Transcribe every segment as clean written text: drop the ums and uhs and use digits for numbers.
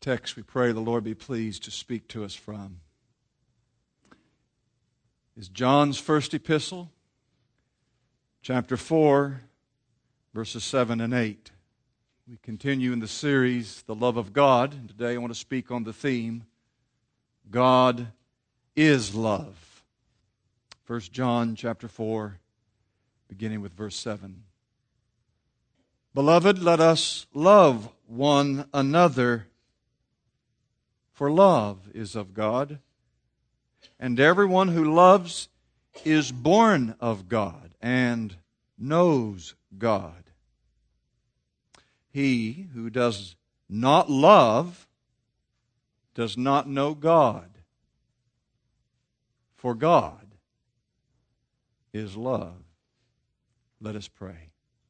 text we pray the Lord be pleased to speak to us from is John's first epistle, chapter 4, verses 7 and 8. We continue in the series, The Love of God, and today I want to speak on the theme, God is love. 1 John chapter 4, beginning with verse 7. Beloved, let us love one another, for love is of God, and everyone who loves is born of God and knows God. He who does not love does not know God, for God is love. Let us pray.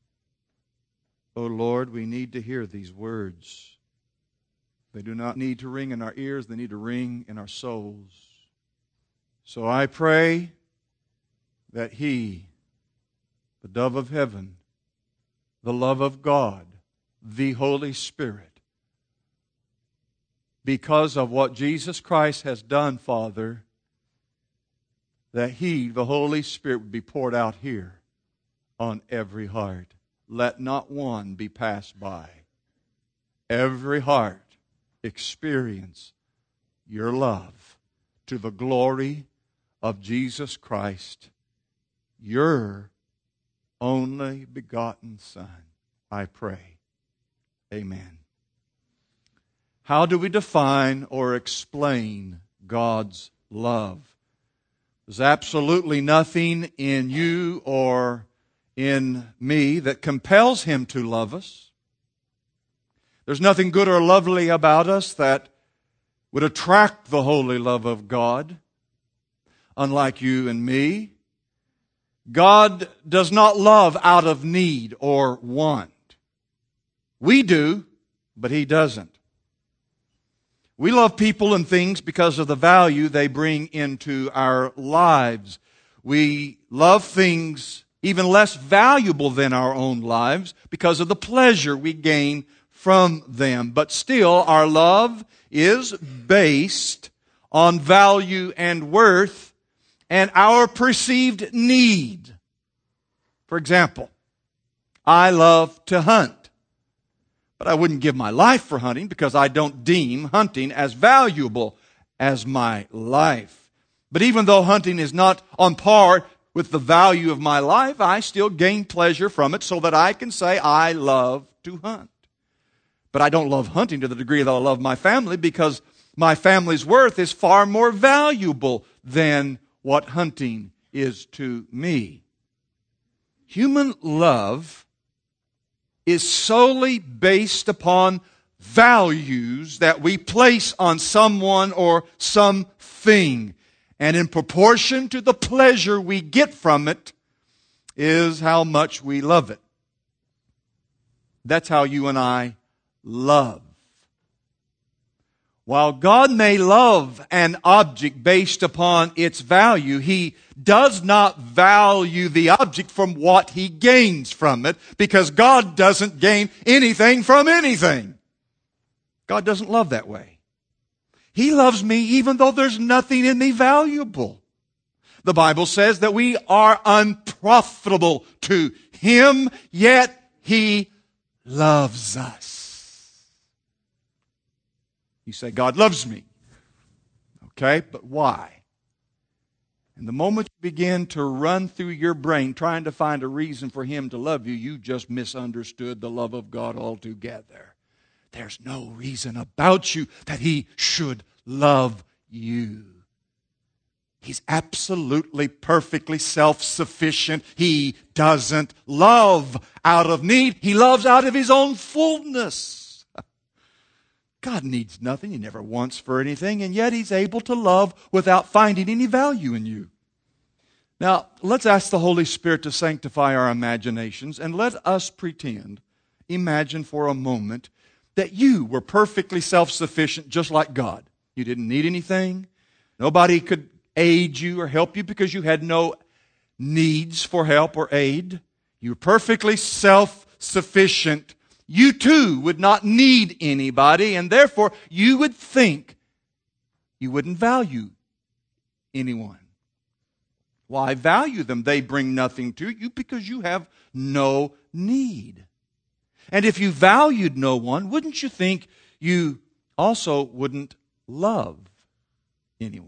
O Lord, we need to hear these words. They do not need to ring in our ears, they need to ring in our souls. So I pray that He, the dove of heaven, the love of God, the Holy Spirit, because of what Jesus Christ has done, Father, that He, the Holy Spirit, would be poured out here on every heart. Let not one be passed by. Every heart experience your love to the glory of Jesus Christ, your only begotten Son. I pray. Amen. How do we define or explain God's love? There's absolutely nothing in you or in me that compels Him to love us. There's nothing good or lovely about us that would attract the holy love of God, unlike you and me. God does not love out of need or want. We do, but He doesn't. We love people and things because of the value they bring into our lives. We love things even less valuable than our own lives because of the pleasure we gain from them. But still, our love is based on value and worth and our perceived need. For example, I love to hunt, but I wouldn't give my life for hunting because I don't deem hunting as valuable as my life. But even though hunting is not on par with the value of my life, I still gain pleasure from it so that I can say I love to hunt. But I don't love hunting to the degree that I love my family because my family's worth is far more valuable than what hunting is to me. Human love is solely based upon values that we place on someone or something. And in proportion to the pleasure we get from it is how much we love it. That's how you and I love. While God may love an object based upon its value, He does not value the object from what He gains from it, because God doesn't gain anything from anything. God doesn't love that way. He loves me even though there's nothing in me valuable. The Bible says that we are unprofitable to Him, yet He loves us. You say, God loves me. Okay, but why? And the moment you begin to run through your brain trying to find a reason for Him to love you, you just misunderstood the love of God altogether. There's no reason about you that He should love you. He's absolutely, perfectly self-sufficient. He doesn't love out of need. He loves out of His own fullness. God needs nothing. He never wants for anything, and yet He's able to love without finding any value in you. Now, let's ask the Holy Spirit to sanctify our imaginations, and let us imagine for a moment, that you were perfectly self-sufficient just like God. You didn't need anything. Nobody could aid you or help you because you had no needs for help or aid. You were perfectly self-sufficient you too would not need anybody, and therefore you would think you wouldn't value anyone. Why value them? They bring nothing to you because you have no need. And if you valued no one, wouldn't you think you also wouldn't love anyone?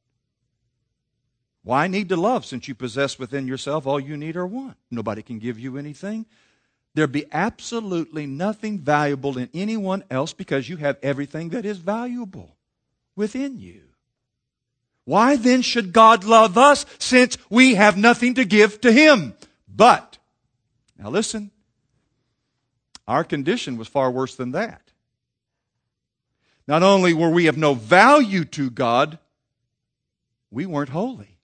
Why need to love since you possess within yourself all you need or want? Nobody can give you anything. There'd be absolutely nothing valuable in anyone else because you have everything that is valuable within you. Why then should God love us since we have nothing to give to Him? But, now listen, our condition was far worse than that. Not only were we of no value to God, we weren't holy.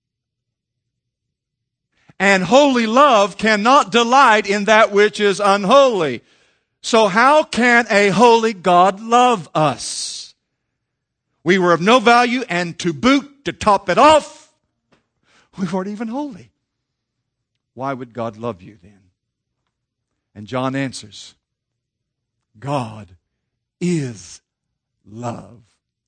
And holy love cannot delight in that which is unholy. So how can a holy God love us? We were of no value, and to boot, to top it off, we weren't even holy. Why would God love you then? And John answers, God is love.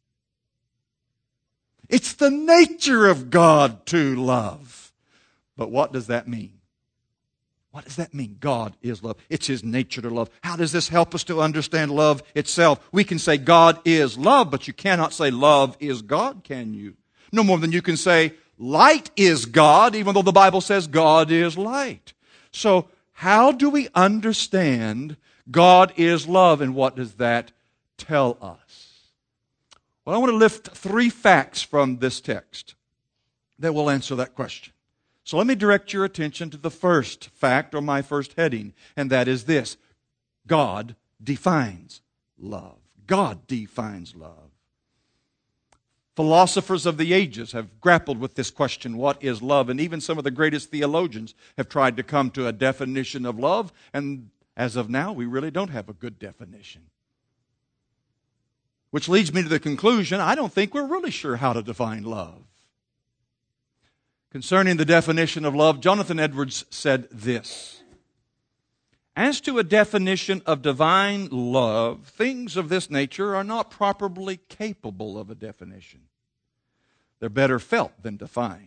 It's the nature of God to love. But what does that mean? What does that mean? God is love. It's His nature to love. How does this help us to understand love itself? We can say God is love, but you cannot say love is God, can you? No more than you can say light is God, even though the Bible says God is light. So, how do we understand God is love, and what does that tell us? Well, I want to lift 3 facts from this text that will answer that question. So let me direct your attention to the first fact, or my first heading, and that is this: God defines love. God defines love. Philosophers of the ages have grappled with this question, what is love? And even some of the greatest theologians have tried to come to a definition of love, and as of now, we really don't have a good definition. Which leads me to the conclusion, I don't think we're really sure how to define love. Concerning the definition of love, Jonathan Edwards said this: as to a definition of divine love, things of this nature are not properly capable of a definition. They're better felt than defined.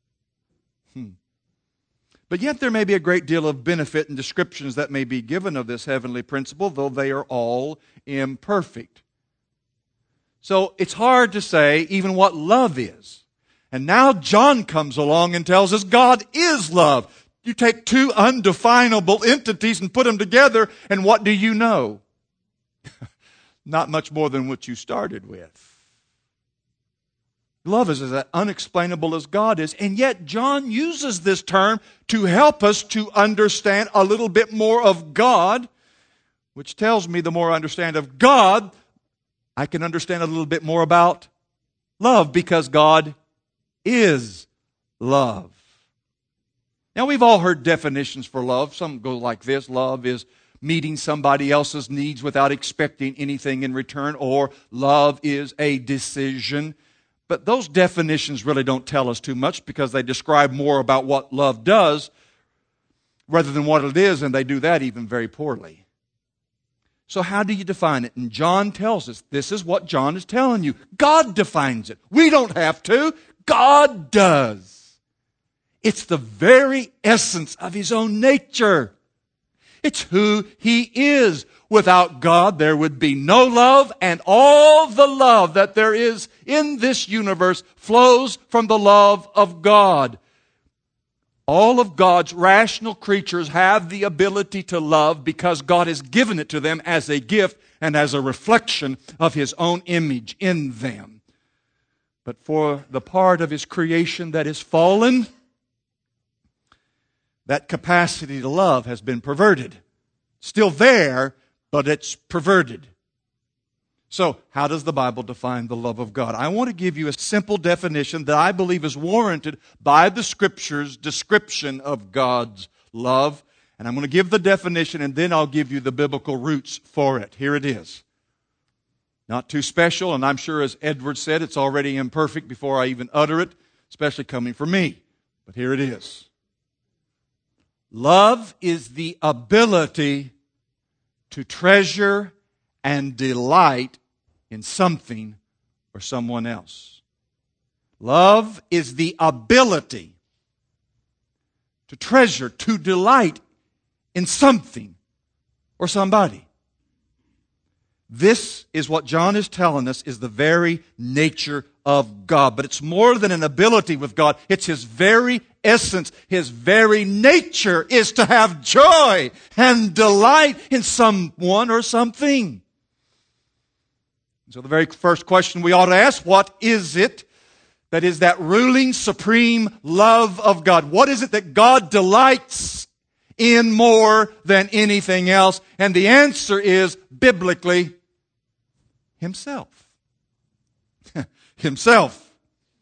But yet there may be a great deal of benefit in descriptions that may be given of this heavenly principle, though they are all imperfect. So it's hard to say even what love is. And now John comes along and tells us God is love. You take 2 undefinable entities and put them together, and what do you know? Not much more than what you started with. Love is as unexplainable as God is, and yet John uses this term to help us to understand a little bit more of God, which tells me the more I understand of God, I can understand a little bit more about love, because God is love. Now, we've all heard definitions for love. Some go like this: love is meeting somebody else's needs without expecting anything in return, or love is a decision. But those definitions really don't tell us too much, because they describe more about what love does rather than what it is, and they do that even very poorly. So how do you define it? And John tells us, this is what John is telling you. God defines it. We don't have to. God does. It's the very essence of His own nature. It's who He is. Without God, there would be no love, and all the love that there is in this universe flows from the love of God. All of God's rational creatures have the ability to love because God has given it to them as a gift and as a reflection of His own image in them. But for the part of His creation that is fallen, that capacity to love has been perverted. Still there, but it's perverted. So, how does the Bible define the love of God? I want to give you a simple definition that I believe is warranted by the Scripture's description of God's love. And I'm going to give the definition, and then I'll give you the biblical roots for it. Here it is. Not too special, and I'm sure, as Edwards said, it's already imperfect before I even utter it, especially coming from me. But here it is. Love is the ability to treasure and delight in something or someone else. Love is the ability to treasure, to delight in something or somebody. This is what John is telling us is the very nature of God. But it's more than an ability with God. It's His very essence. His very nature is to have joy and delight in someone or something. So the very first question we ought to ask, what is it that is that ruling, supreme love of God? What is it that God delights in more than anything else? And the answer is, biblically, Himself. Himself.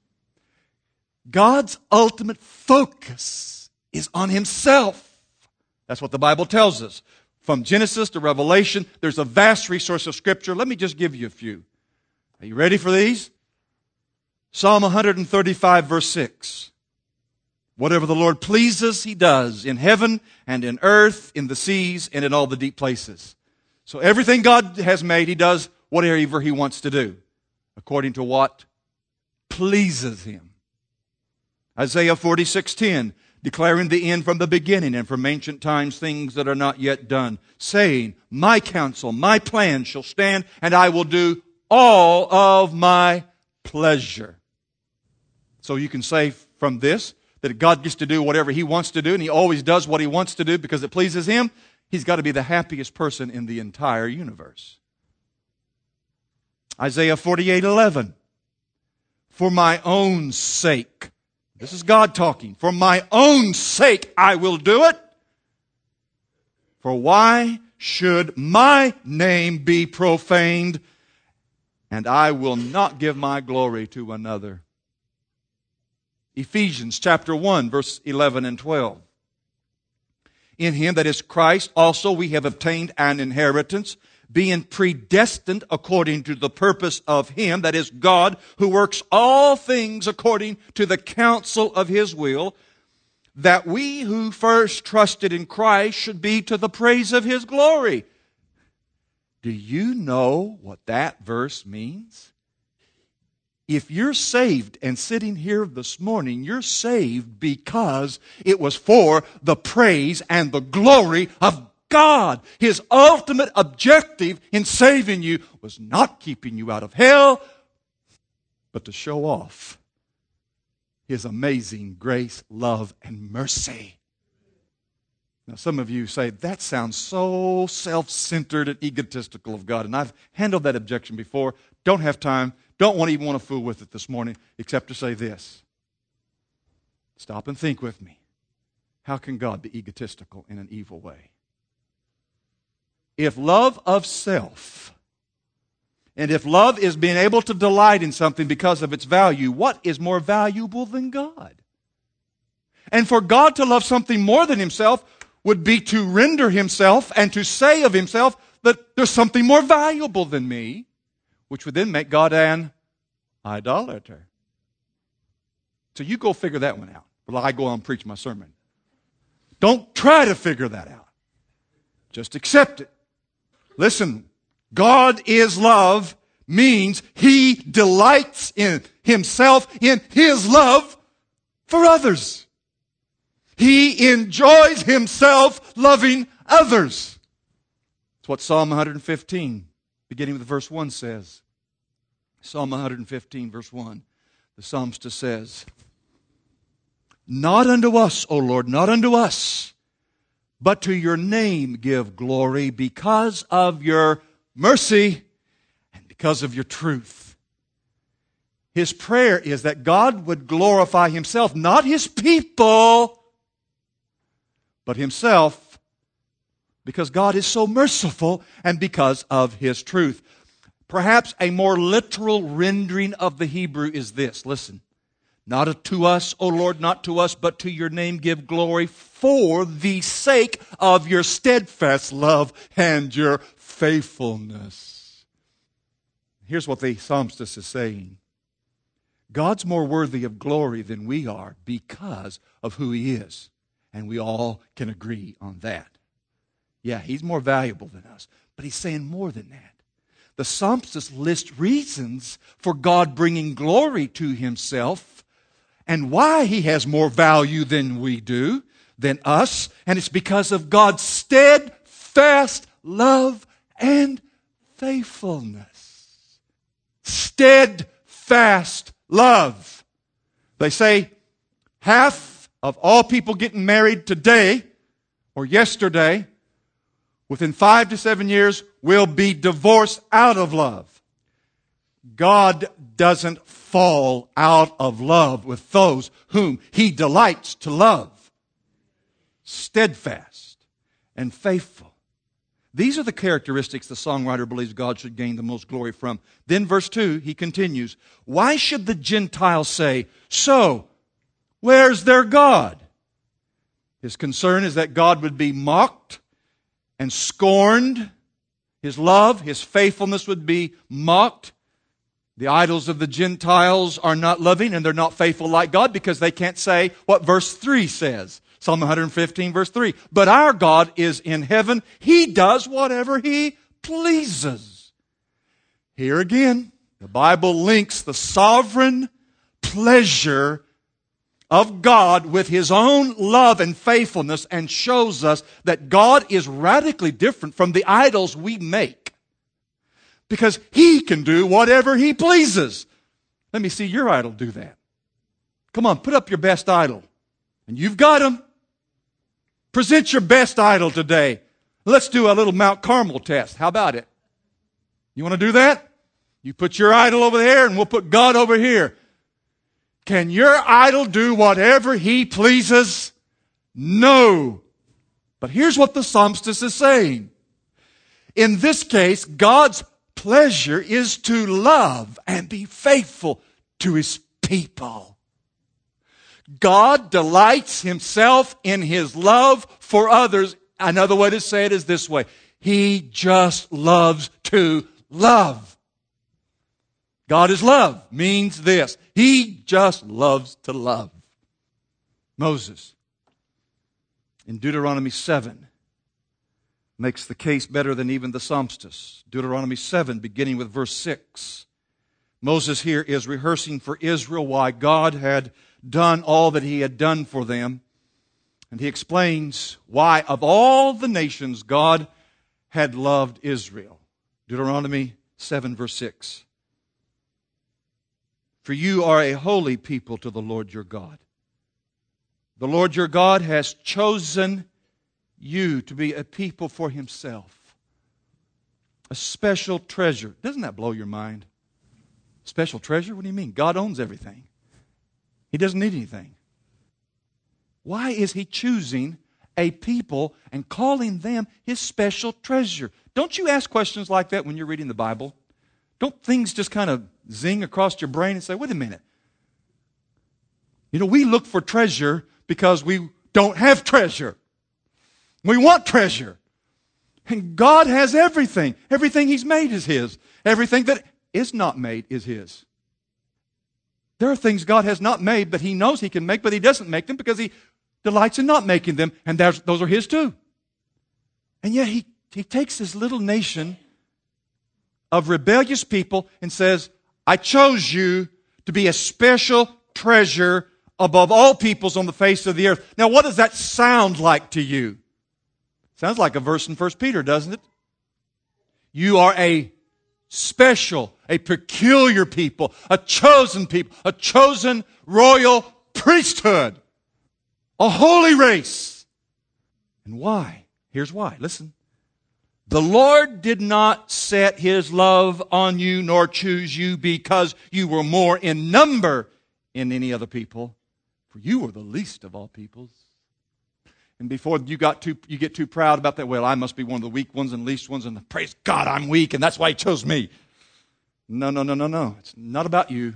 God's ultimate focus is on Himself. That's what the Bible tells us. From Genesis to Revelation, there's a vast resource of Scripture. Let me just give you a few. Are you ready for these? Psalm 135, verse 6. Whatever the Lord pleases, He does, in heaven and in earth, in the seas and in all the deep places. So everything God has made, He does whatever He wants to do, according to what pleases Him. Isaiah 46:10, declaring the end from the beginning and from ancient times things that are not yet done, saying, my counsel, my plan shall stand, and I will do all of my pleasure. So you can say from this that God gets to do whatever He wants to do, and He always does what He wants to do because it pleases Him. He's got to be the happiest person in the entire universe. Isaiah 48:11. For my own sake. This is God talking. For my own sake I will do it. For why should my name be profaned? And I will not give my glory to another. Ephesians chapter 1, verse 11 and 12. In Him, that is Christ, also we have obtained an inheritance, being predestined according to the purpose of Him, that is God, who works all things according to the counsel of His will, that we who first trusted in Christ should be to the praise of His glory. Do you know what that verse means? If you're saved and sitting here this morning, you're saved because it was for the praise and the glory of God. His ultimate objective in saving you was not keeping you out of hell, but to show off His amazing grace, love, and mercy. Now, some of you say, that sounds so self-centered and egotistical of God. And I've handled that objection before. Don't have time. Don't even want to fool with it this morning, except to say this. Stop and think with me. How can God be egotistical in an evil way? If love of self, and if love is being able to delight in something because of its value, what is more valuable than God? And for God to love something more than Himself would be to render Himself and to say of Himself that there's something more valuable than me, which would then make God an idolater. So you go figure that one out while I go on and preach my sermon. Don't try to figure that out. Just accept it. Listen, God is love means He delights in Himself, in His love for others. He enjoys Himself loving others. That's what Psalm 115, beginning with verse 1 says. Psalm 115, verse 1. The psalmist says, not unto us, O Lord, not unto us, but to your name give glory because of your mercy and because of your truth. His prayer is that God would glorify Himself, not His people, but Himself, because God is so merciful and because of His truth. Perhaps a more literal rendering of the Hebrew is this. Listen. Not to us, O Lord, not to us, but to your name give glory for the sake of your steadfast love and your faithfulness. Here's what the psalmist is saying. God's more worthy of glory than we are because of who He is. And we all can agree on that. Yeah, He's more valuable than us. But He's saying more than that. The psalmist lists reasons for God bringing glory to Himself and why He has more value than we do, than us. And it's because of God's steadfast love and faithfulness. Steadfast love. They say half of all people getting married today or yesterday, within 5 to 7 years, will be divorced out of love. God doesn't fall out of love with those whom He delights to love. Steadfast and faithful. These are the characteristics the songwriter believes God should gain the most glory from. Then verse 2, he continues, why should the Gentiles say, so, where's their God? His concern is that God would be mocked and scorned. His love, His faithfulness would be mocked. The idols of the Gentiles are not loving and they're not faithful like God because they can't say what verse 3 says. Psalm 115 verse 3. But our God is in heaven. He does whatever He pleases. Here again, the Bible links the sovereign pleasure of God with His own love and faithfulness and shows us that God is radically different from the idols we make. Because He can do whatever He pleases. Let me see your idol do that. Come on, put up your best idol. And you've got them. Present your best idol today. Let's do a little Mount Carmel test. How about it? You want to do that? You put your idol over there and we'll put God over here. Can your idol do whatever he pleases? No. But here's what the psalmist is saying. In this case, God's pleasure is to love and be faithful to His people. God delights Himself in His love for others. Another way to say it is this way. He just loves to love. God is love means this. He just loves to love. Moses, in Deuteronomy 7, makes the case better than even the psalmist. Deuteronomy 7, beginning with verse 6. Moses here is rehearsing for Israel why God had done all that He had done for them. And he explains why of all the nations God had loved Israel. Deuteronomy 7 verse 6. For you are a holy people to the Lord your God. The Lord your God has chosen you to be a people for Himself. A special treasure. Doesn't that blow your mind? Special treasure? What do you mean? God owns everything. He doesn't need anything. Why is He choosing a people and calling them His special treasure? Don't you ask questions like that when you're reading the Bible? Don't things just kind of zing across your brain and say, wait a minute. You know, we look for treasure because we don't have treasure. We want treasure. And God has everything. Everything He's made is His. Everything that is not made is His. There are things God has not made that He knows He can make, but He doesn't make them because He delights in not making them, and those are His too. And yet He takes this little nation of rebellious people and says, I chose you to be a special treasure above all peoples on the face of the earth. Now, what does that sound like to you? Sounds like a verse in 1 Peter, doesn't it? You are a special, a peculiar people, a chosen royal priesthood, a holy race. And why? Here's why. Listen. The Lord did not set His love on you nor choose you because you were more in number than any other people, for you were the least of all peoples. And before you get too proud about that, well, I must be one of the weak ones and least ones, and praise God, I'm weak, and that's why He chose me. No. It's not about you.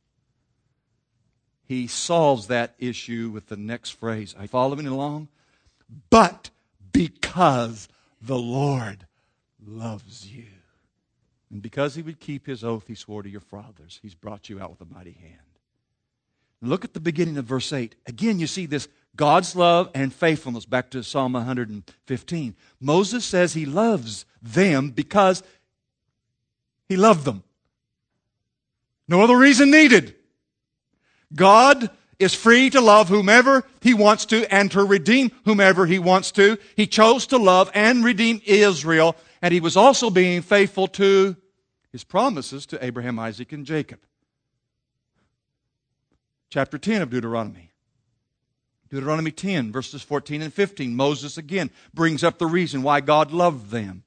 He solves that issue with the next phrase. Are you following along? But because the Lord loves you. And because He would keep His oath He swore to your fathers, He's brought you out with a mighty hand. Look at the beginning of verse 8. Again, you see this God's love and faithfulness. Back to Psalm 115. Moses says he loves them because he loved them. No other reason needed. God is free to love whomever He wants to and to redeem whomever He wants to. He chose to love and redeem Israel, and He was also being faithful to His promises to Abraham, Isaac, and Jacob. Chapter 10 of Deuteronomy. Deuteronomy 10, verses 14 and 15. Moses again brings up the reason why God loved them.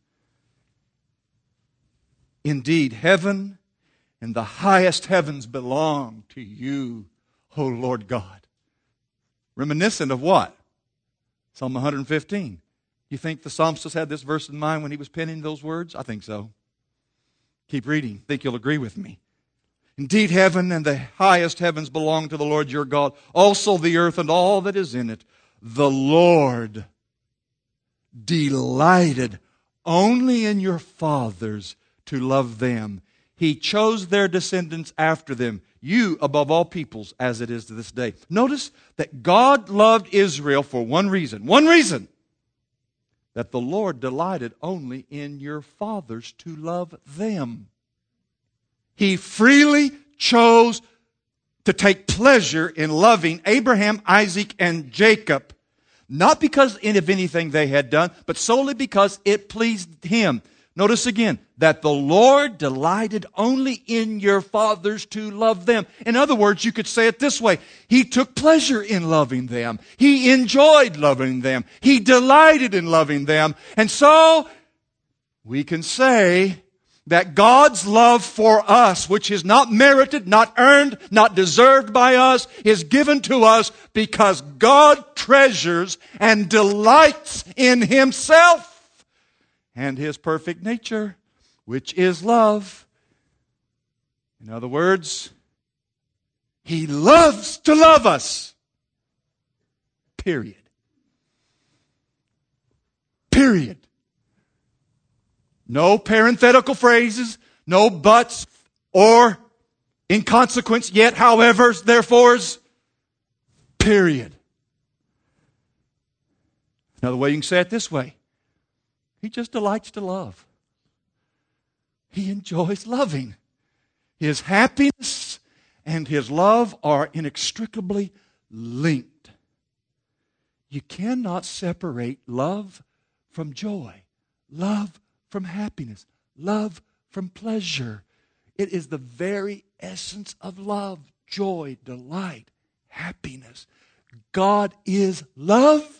Indeed, heaven and the highest heavens belong to you, O Lord God. Reminiscent of what? Psalm 115. You think the psalmist had this verse in mind when he was penning those words? I think so. Keep reading. I think you'll agree with me. Indeed, heaven and the highest heavens belong to the Lord your God, also the earth and all that is in it. The Lord delighted only in your fathers to love them. He chose their descendants after them, you above all peoples, as it is to this day. Notice that God loved Israel for one reason, that the Lord delighted only in your fathers to love them. He freely chose to take pleasure in loving Abraham, Isaac, and Jacob, not because of anything they had done, but solely because it pleased Him. Notice again, that the Lord delighted only in your fathers to love them. In other words, you could say it this way. He took pleasure in loving them. He enjoyed loving them. He delighted in loving them. And so, we can say that God's love for us, which is not merited, not earned, not deserved by us, is given to us because God treasures and delights in Himself and His perfect nature, which is love. In other words, He loves to love us. Period. Period. No parenthetical phrases, no buts, or in consequence, yet, however, therefores. Period. Another way you can say it this way. He just delights to love. He enjoys loving. His happiness and His love are inextricably linked. You cannot separate love from joy, love from happiness, love from pleasure. It is the very essence of love, joy, delight, happiness. God is love.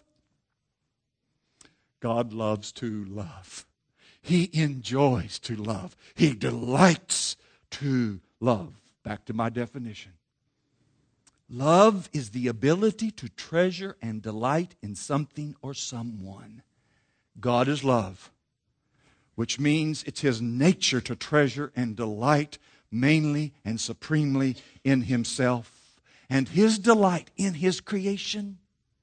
God loves to love. He enjoys to love. He delights to love. Back to my definition. Love is the ability to treasure and delight in something or someone. God is love, which means it's His nature to treasure and delight mainly and supremely in Himself. And His delight in His creation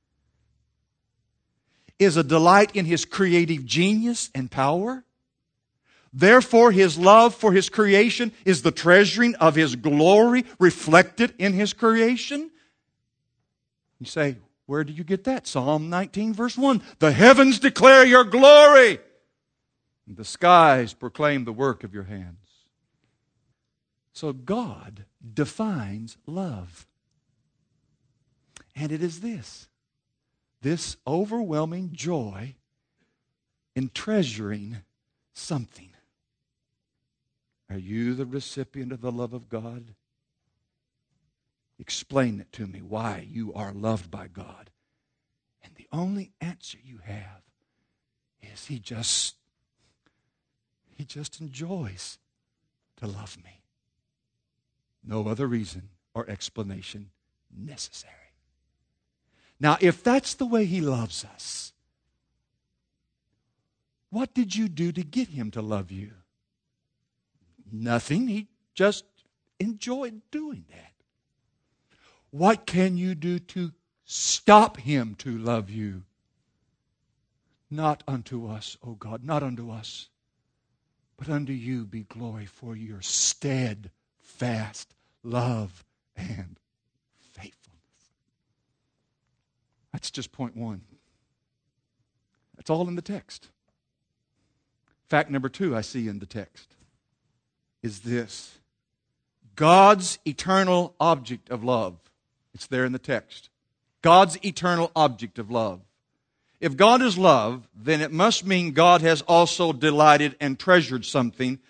is a delight in His creative genius and power. Therefore, His love for His creation is the treasuring of His glory reflected in His creation. You say, where do you get that? Psalm 19, verse 1. The heavens declare your glory, and the skies proclaim the work of your hands. So God defines love. And it is this overwhelming joy in treasuring something. Are you the recipient of the love of God? Explain it to me, why you are loved by God. And the only answer you have is He just enjoys to love me. No other reason or explanation necessary. Now, if that's the way He loves us, what did you do to get Him to love you? Nothing. He just enjoyed doing that. What can you do to stop Him to love you? Not unto us, O God, not unto us, but unto you be glory for your steadfast love and faithfulness. That's just point one. That's all in the text. Fact number two I see in the text is this. God's eternal object of love. It's there in the text. God's eternal object of love. If God is love, then it must mean God has also delighted and treasured something,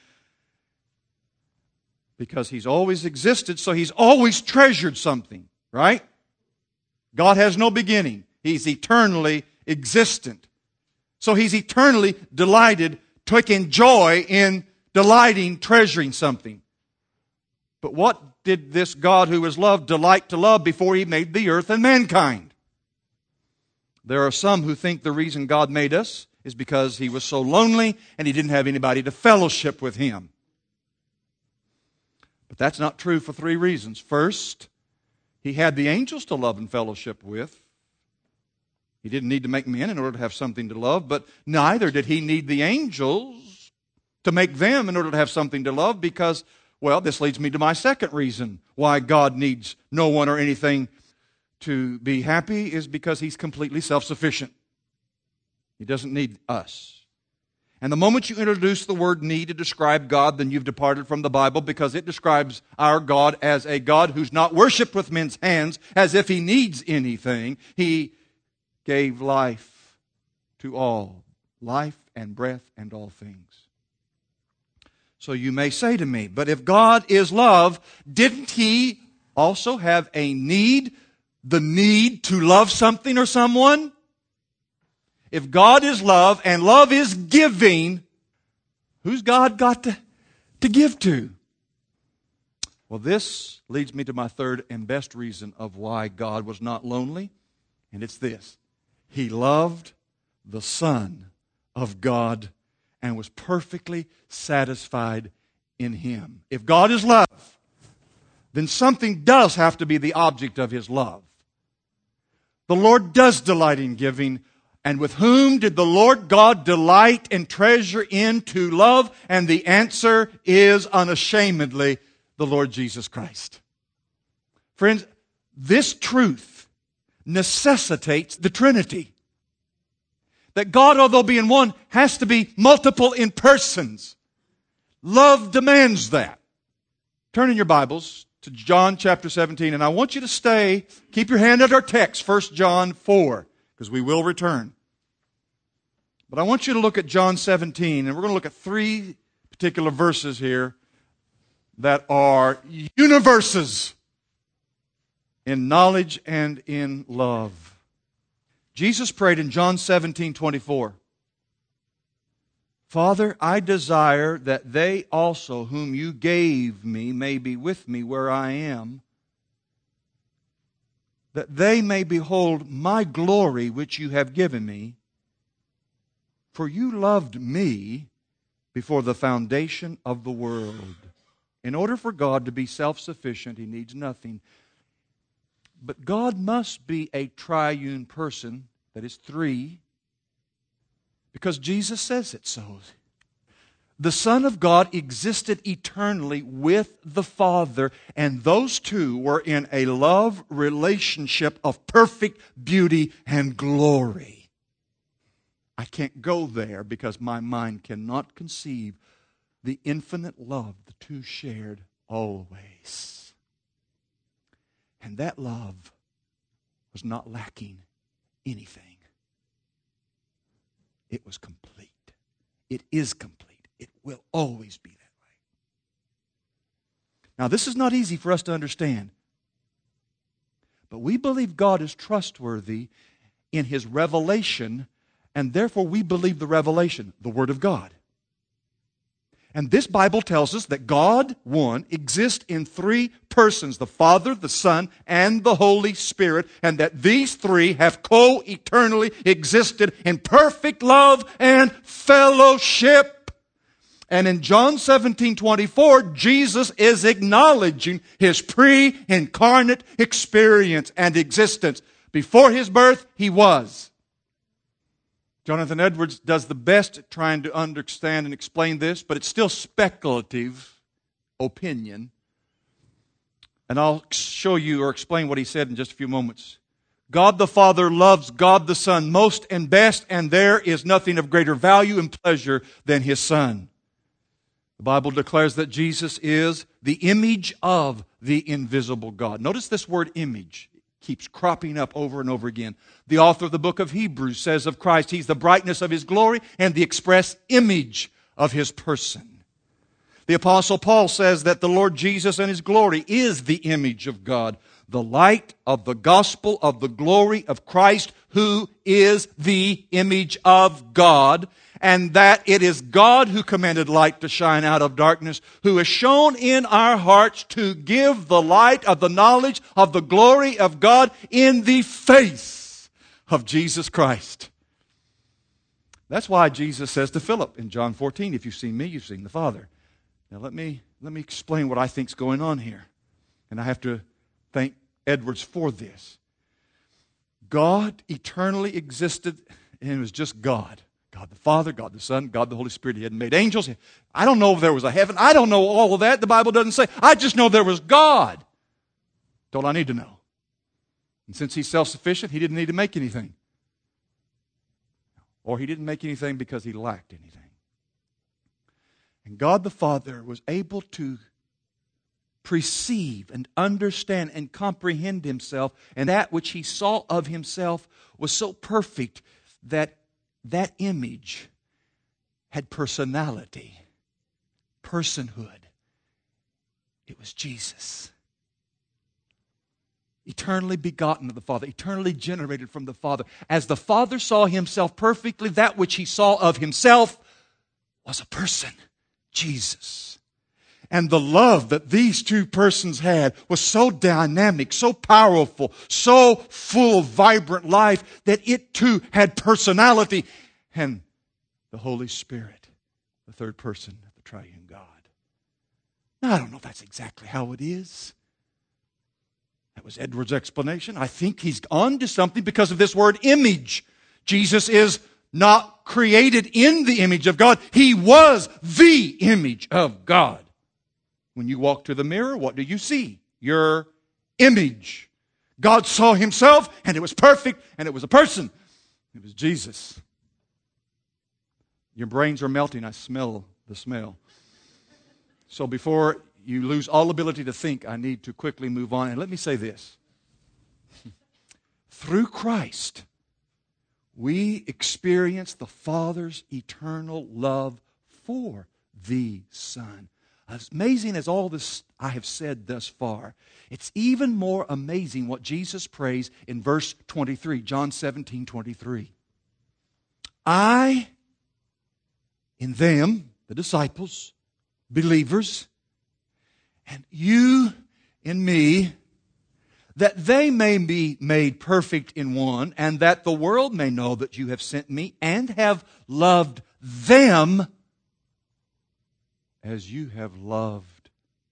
because He's always existed, so He's always treasured something, right? God has no beginning. He's eternally existent. So He's eternally delighted, taking joy in delighting, treasuring something. But what did this God who is love delight to love before He made the earth and mankind? There are some who think the reason God made us is because He was so lonely and He didn't have anybody to fellowship with Him. But that's not true for three reasons. First, He had the angels to love and fellowship with. He didn't need to make men in order to have something to love, but neither did He need the angels to make them in order to have something to love, because, well, this leads me to my second reason why God needs no one or anything to be happy, is because He's completely self-sufficient. He doesn't need us. And the moment you introduce the word need to describe God, then you've departed from the Bible, because it describes our God as a God who's not worshipped with men's hands as if He needs anything. He gave life to all, life and breath and all things. So you may say to me, but if God is love, didn't He also have a need? The need to love something or someone? If God is love and love is giving, who's God got to give to? Well, this leads me to my third and best reason of why God was not lonely, and it's this. He loved the Son of God and was perfectly satisfied in Him. If God is love, then something does have to be the object of His love. The Lord does delight in giving. And with whom did the Lord God delight and treasure in to love? And the answer is unashamedly the Lord Jesus Christ. Friends, this truth necessitates the Trinity. That God, although being one, has to be multiple in persons. Love demands that. Turn in your Bibles to John chapter 17, and I want you to keep your hand at our text, 1 John 4, because we will return. But I want you to look at John 17, and we're going to look at three particular verses here that are universes in knowledge and in love. Jesus prayed in John 17:24, Father, I desire that they also whom you gave me may be with me where I am, that they may behold my glory which you have given me. For you loved me before the foundation of the world. In order for God to be self-sufficient, He needs nothing. But God must be a triune person, that is three, because Jesus says it so. The Son of God existed eternally with the Father, and those two were in a love relationship of perfect beauty and glory. I can't go there because my mind cannot conceive the infinite love the two shared always. And that love was not lacking anything. It was complete. It is complete. It will always be that way. Now, this is not easy for us to understand. But we believe God is trustworthy in His revelation, and therefore we believe the revelation, the Word of God. And this Bible tells us that God, one, exists in three persons, the Father, the Son, and the Holy Spirit, and that these three have co-eternally existed in perfect love and fellowship. And in John 17:24, Jesus is acknowledging His pre-incarnate experience and existence. Before His birth, He was. Jonathan Edwards does the best at trying to understand and explain this, but it's still speculative opinion. And I'll show you or explain what he said in just a few moments. God the Father loves God the Son most and best, and there is nothing of greater value and pleasure than His Son. The Bible declares that Jesus is the image of the invisible God. Notice this word image. It keeps cropping up over and over again. The author of the book of Hebrews says of Christ, He's the brightness of His glory and the express image of His person. The Apostle Paul says that the Lord Jesus and His glory is the image of God, the light of the gospel of the glory of Christ, who is the image of God, and that it is God who commanded light to shine out of darkness, who has shone in our hearts to give the light of the knowledge of the glory of God in the face of Jesus Christ. That's why Jesus says to Philip in John 14, if you've seen me, you've seen the Father. Now let me explain what I think's going on here. And I have to thank Edwards for this. God eternally existed, and it was just God. God the Father, God the Son, God the Holy Spirit. He hadn't made angels. I don't know if there was a heaven. I don't know all of that. The Bible doesn't say. I just know there was God. That's all I need to know. And since He's self-sufficient, He didn't need to make anything. Or He didn't make anything because He lacked anything. And God the Father was able to perceive and understand and comprehend Himself, and that which He saw of Himself was so perfect that that image had personality, personhood. It was Jesus. Eternally begotten of the Father, eternally generated from the Father. As the Father saw Himself perfectly, that which He saw of Himself was a person, Jesus. And the love that these two persons had was so dynamic, so powerful, so full of vibrant life that it too had personality. And the Holy Spirit, the third person of the triune God. Now, I don't know if that's exactly how it is. That was Edwards' explanation. I think he's on to something because of this word image. Jesus is not created in the image of God. He was the image of God. When you walk to the mirror, what do you see? Your image. God saw Himself, and it was perfect, and it was a person. It was Jesus. Your brains are melting. I smell the smell. So before you lose all ability to think, I need to quickly move on. And let me say this. Through Christ, we experience the Father's eternal love for the Son. As amazing as all this I have said thus far, it's even more amazing what Jesus prays in verse 23, John 17:23. I, in them, the disciples, believers, and you in me, that they may be made perfect in one, and that the world may know that you have sent me and have loved them as you have loved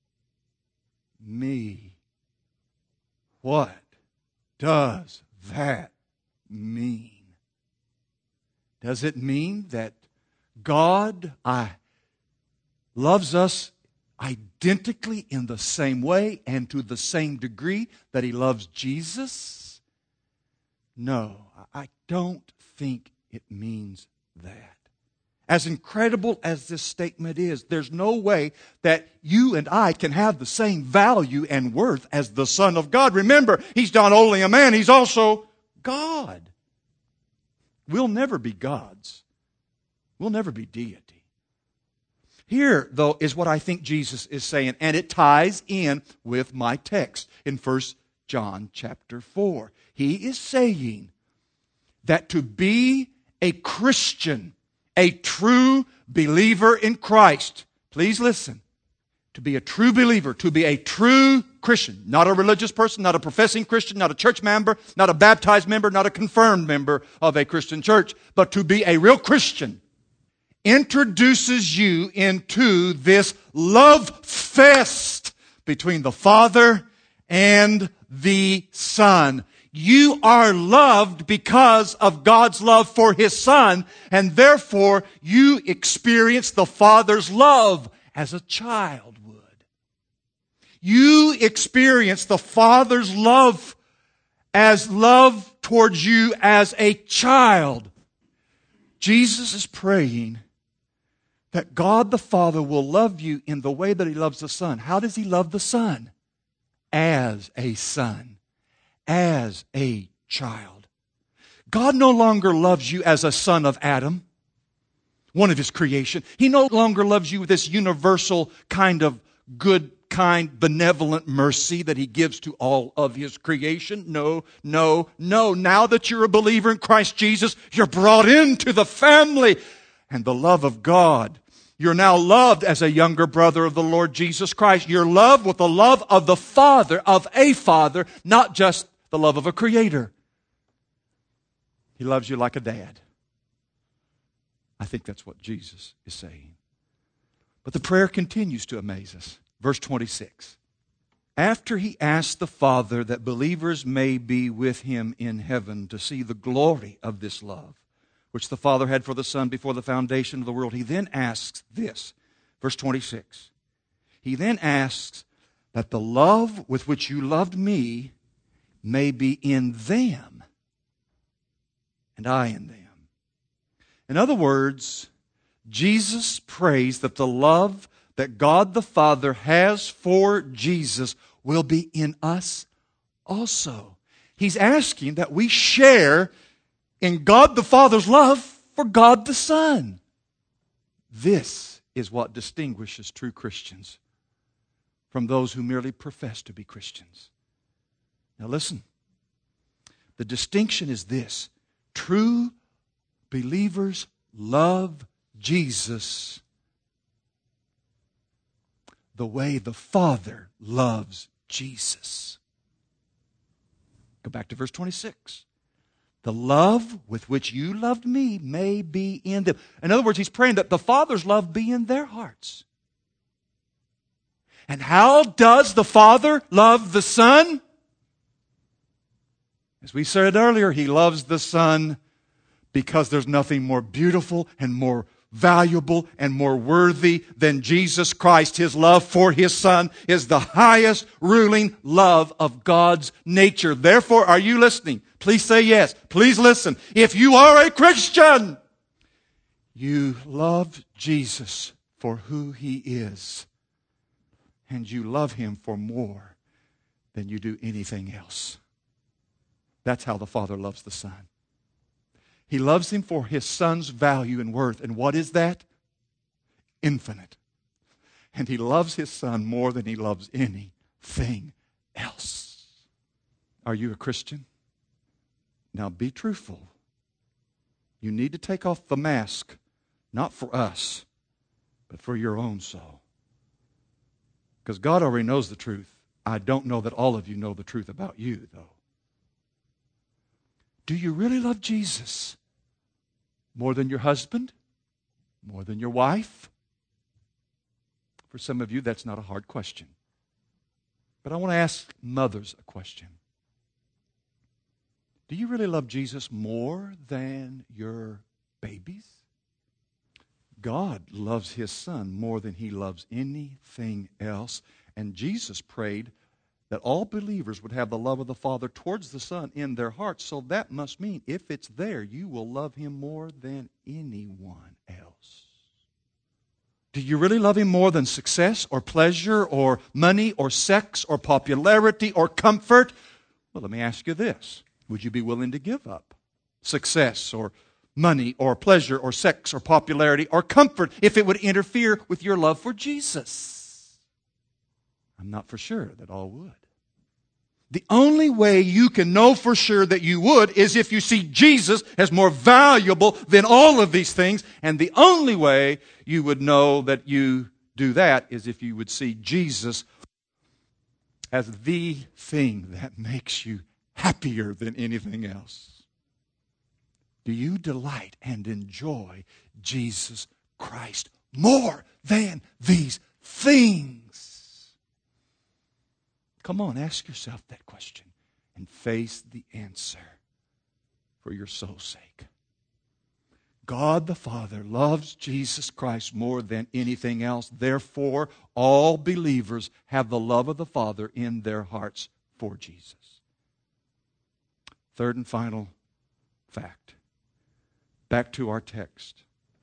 me. What does that mean? Does it mean that God loves us identically in the same way and to the same degree that He loves Jesus? No, I don't think it means that. As incredible as this statement is, there's no way that you and I can have the same value and worth as the Son of God. Remember, He's not only a man, He's also God. We'll never be gods. We'll never be deity. Here, though, is what I think Jesus is saying, and it ties in with my text in 1 John chapter 4. He is saying that to be a Christian, a true believer in Christ, please listen, to be a true believer, to be a true Christian, not a religious person, not a professing Christian, not a church member, not a baptized member, not a confirmed member of a Christian church, but to be a real Christian, introduces you into this love fest between the Father and the Son. You are loved because of God's love for His Son, and therefore you experience the Father's love as a child would. You experience the Father's love as love towards you as a child. Jesus is praying that God the Father will love you in the way that He loves the Son. How does He love the Son? As a son, as a child. God no longer loves you as a son of Adam, one of His creation. He no longer loves you with this universal kind of good, kind, benevolent mercy that He gives to all of His creation. No, no, no. Now that you're a believer in Christ Jesus, you're brought into the family and the love of God. You're now loved as a younger brother of the Lord Jesus Christ. You're loved with the love of the Father, of a Father, not just the love of a Creator. He loves you like a dad. I think that's what Jesus is saying. But the prayer continues to amaze us. Verse 26. After He asked the Father that believers may be with Him in heaven to see the glory of this love, which the Father had for the Son before the foundation of the world, He then asks this, verse 26. He then asks that the love with which you loved me may be in them, and I in them. In other words, Jesus prays that the love that God the Father has for Jesus will be in us also. He's asking that we share in God the Father's love for God the Son. This is what distinguishes true Christians from those who merely profess to be Christians. Now listen, the distinction is this: true believers love Jesus the way the Father loves Jesus. Go back to verse 26. The love with which you loved me may be in them. In other words, He's praying that the Father's love be in their hearts. And how does the Father love the Son? As we said earlier, He loves the Son because there's nothing more beautiful and more valuable and more worthy than Jesus Christ. His love for His Son is the highest ruling love of God's nature. Therefore, are you listening? Please say yes. Please listen. If you are a Christian, you love Jesus for who He is, and you love Him for more than you do anything else. That's how the Father loves the Son. He loves Him for His Son's value and worth. And what is that? Infinite. And He loves His Son more than He loves anything else. Are you a Christian? Now be truthful. You need to take off the mask, not for us, but for your own soul. Because God already knows the truth. I don't know that all of you know the truth about you, though. Do you really love Jesus more than your husband? More than your wife? For some of you, that's not a hard question. But I want to ask mothers a question. Do you really love Jesus more than your babies? God loves His Son more than He loves anything else. And Jesus prayed that all believers would have the love of the Father towards the Son in their hearts. So that must mean if it's there, you will love Him more than anyone else. Do you really love Him more than success or pleasure or money or sex or popularity or comfort? Well, let me ask you this. Would you be willing to give up success or money or pleasure or sex or popularity or comfort if it would interfere with your love for Jesus? I'm not for sure that all would. The only way you can know for sure that you would is if you see Jesus as more valuable than all of these things. And the only way you would know that you do that is if you would see Jesus as the thing that makes you happier than anything else. Do you delight and enjoy Jesus Christ more than these things? Come on, ask yourself that question and face the answer for your soul's sake. God the Father loves Jesus Christ more than anything else. Therefore, all believers have the love of the Father in their hearts for Jesus. Third and final fact. Back to our text.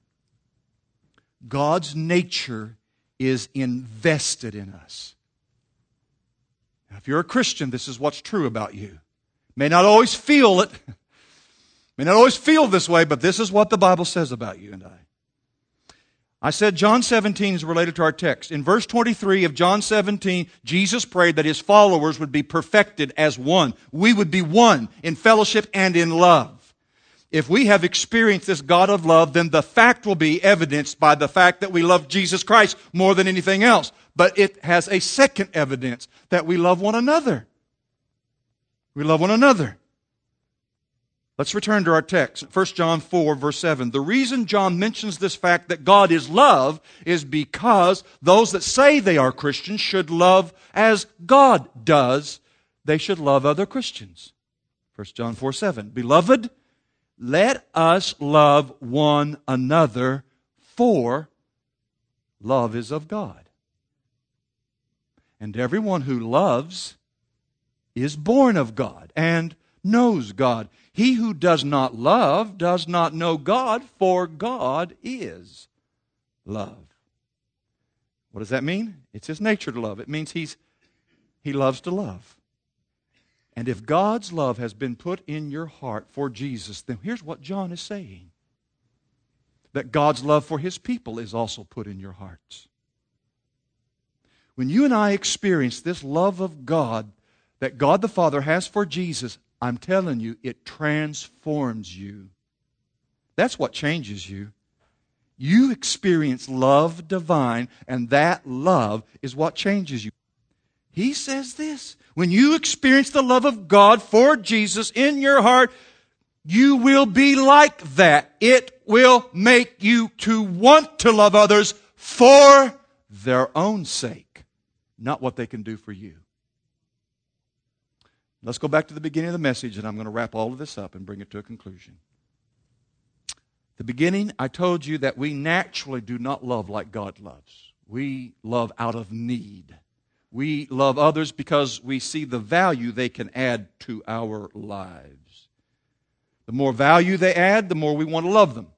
God's nature is invested in us. Now, if you're a Christian, this is what's true about you. May not always feel it. May not always feel this way, but this is what the Bible says about you and I. I said John 17 is related to our text. In verse 23 of John 17, Jesus prayed that His followers would be perfected as one. We would be one in fellowship and in love. If we have experienced this God of love, then the fact will be evidenced by the fact that we love Jesus Christ more than anything else. But it has a second evidence, that we love one another. We love one another. Let's return to our text. 1 John 4, verse 7. The reason John mentions this fact that God is love is because those that say they are Christians should love as God does. They should love other Christians. 1 John 4, 7. Beloved, let us love one another, for love is of God. And everyone who loves is born of God and knows God. He who does not love does not know God, for God is love. What does that mean? It's His nature to love. It means He loves to love. And if God's love has been put in your heart for Jesus, then here's what John is saying. That God's love for His people is also put in your hearts. When you and I experience this love of God that God the Father has for Jesus, I'm telling you, it transforms you. That's what changes you. You experience love divine, and that love is what changes you. He says this, when you experience the love of God for Jesus in your heart, you will be like that. It will make you to want to love others for their own sake, not what they can do for you. Let's go back to the beginning of the message, and I'm going to wrap all of this up and bring it to a conclusion. The beginning, I told you that we naturally do not love like God loves. We love out of need. We love others because we see the value they can add to our lives. The more value they add, the more we want to love them.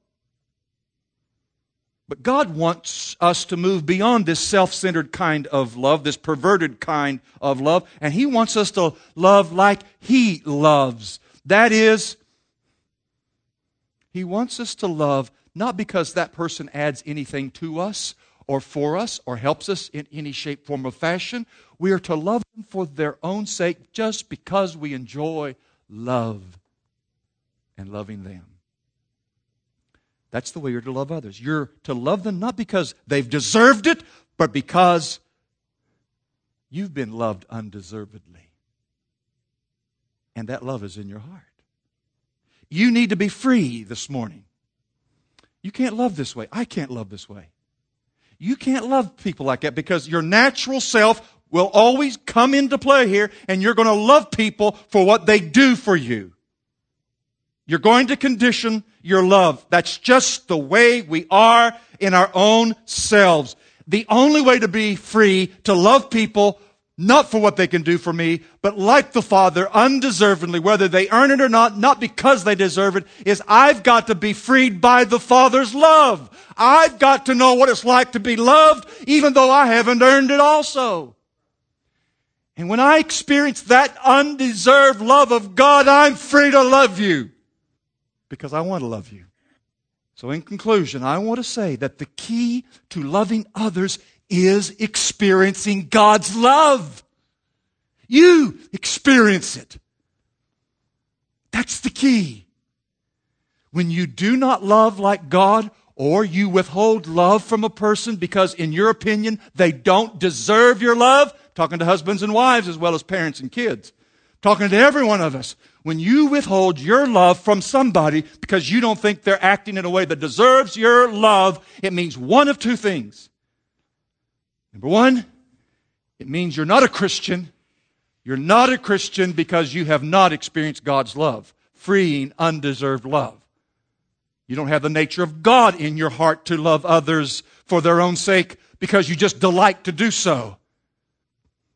But God wants us to move beyond this self-centered kind of love, this perverted kind of love, and He wants us to love like He loves. That is, He wants us to love not because that person adds anything to us or for us or helps us in any shape, form, or fashion. We are to love them for their own sake just because we enjoy love and loving them. That's the way you're to love others. You're to love them not because they've deserved it, but because you've been loved undeservedly. And that love is in your heart. You need to be free this morning. You can't love this way. I can't love this way. You can't love people like that because your natural self will always come into play here, and you're going to love people for what they do for you. You're going to condition your love. That's just the way we are in our own selves. The only way to be free, to love people, not for what they can do for me, but like the Father, undeservedly, whether they earn it or not because they deserve it, is I've got to be freed by the Father's love. I've got to know what it's like to be loved, even though I haven't earned it also. And when I experience that undeserved love of God, I'm free to love you. Because I want to love you. So in conclusion, I want to say that the key to loving others is experiencing God's love. You experience it. That's the key. When you do not love like God, or you withhold love from a person because in your opinion they don't deserve your love, talking to husbands and wives as well as parents and kids, talking to every one of us, when you withhold your love from somebody because you don't think they're acting in a way that deserves your love, it means one of two things. Number one, it means you're not a Christian. You're not a Christian because you have not experienced God's love, freeing, undeserved love. You don't have the nature of God in your heart to love others for their own sake because you just delight to do so.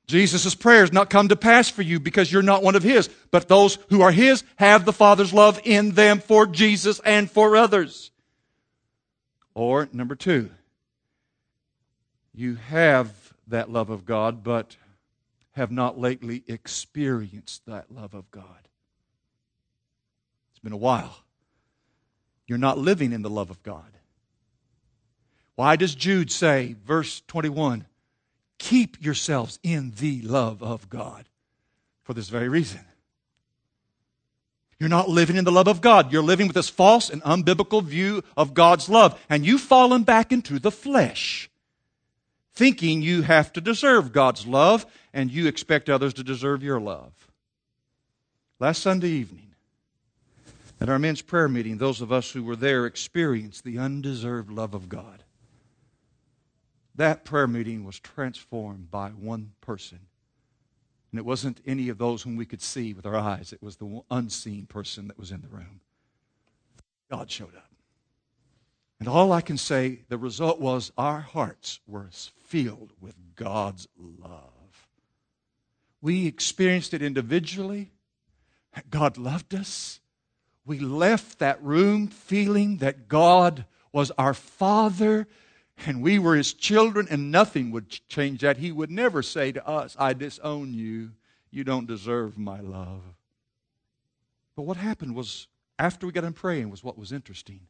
Jesus' prayers not come to pass for you because you're not one of His, but those who are His have the Father's love in them for Jesus and for others. Or, number 2, you have that love of God, but have not lately experienced that love of God. It's been a while. You're not living in the love of God. Why does Jude say, verse 21, keep yourselves in the love of God? For this very reason. You're not living in the love of God. You're living with this false and unbiblical view of God's love. And you've fallen back into the flesh, thinking you have to deserve God's love and you expect others to deserve your love. Last Sunday evening, at our men's prayer meeting, those of us who were there experienced the undeserved love of God. That prayer meeting was transformed by one person. And it wasn't any of those whom we could see with our eyes. It was the unseen person that was in the room. God showed up. And all I can say, the result was our hearts were filled with God's love. We experienced it individually. God loved us. We left that room feeling that God was our Father and we were His children, and nothing would change that. He would never say to us, I disown you. You don't deserve my love. But what happened was, after we got done praying, was what was interesting.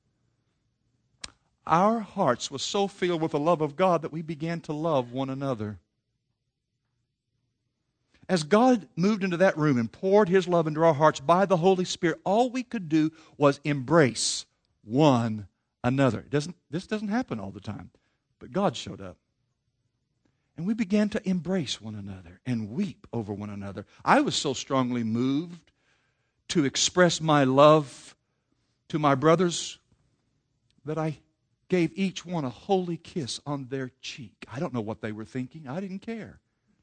Our hearts were so filled with the love of God that we began to love one another. As God moved into that room and poured His love into our hearts by the Holy Spirit, all we could do was embrace one another. This doesn't happen all the time, but God showed up. And we began to embrace one another and weep over one another. I was so strongly moved to express my love to my brothers that I gave each one a holy kiss on their cheek. I don't know what they were thinking. I didn't care.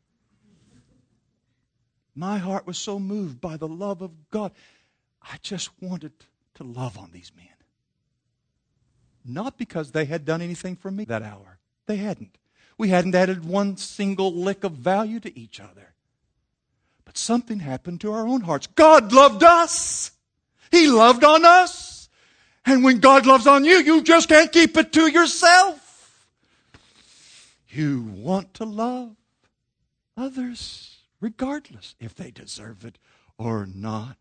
My heart was so moved by the love of God. I just wanted to love on these men. Not because they had done anything for me that hour. They hadn't. We hadn't added one single lick of value to each other. But something happened to our own hearts. God loved us. He loved on us. And when God loves on you, you just can't keep it to yourself. You want to love others, regardless if they deserve it or not.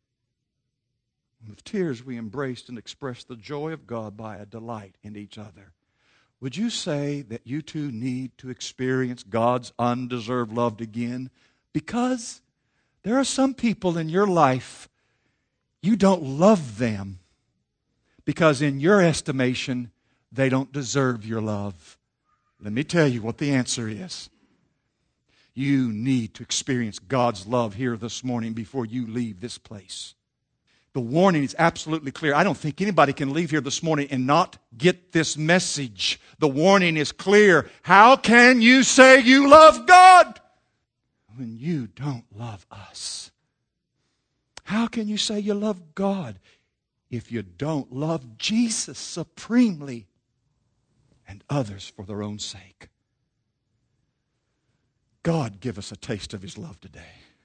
With tears, we embraced and expressed the joy of God by a delight in each other. Would you say that you too need to experience God's undeserved love again? Because there are some people in your life, you don't love them because in your estimation, they don't deserve your love. Let me tell you what the answer is. You need to experience God's love here this morning before you leave this place. The warning is absolutely clear. I don't think anybody can leave here this morning and not get this message. The warning is clear. How can you say you love God when you don't love us? How can you say you love God if you don't love Jesus supremely and others for their own sake? God, give us a taste of His love today.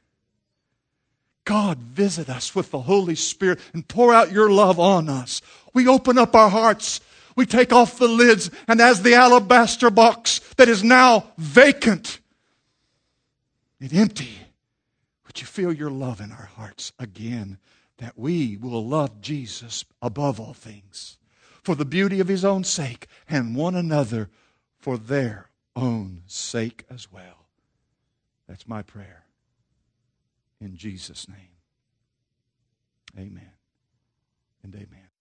God, visit us with the Holy Spirit and pour out your love on us. We open up our hearts. We take off the lids, and as the alabaster box that is now vacant and empty, would you feel your love in our hearts again, that we will love Jesus above all things, for the beauty of His own sake, and one another for their own sake as well. That's my prayer. In Jesus' name, amen and amen.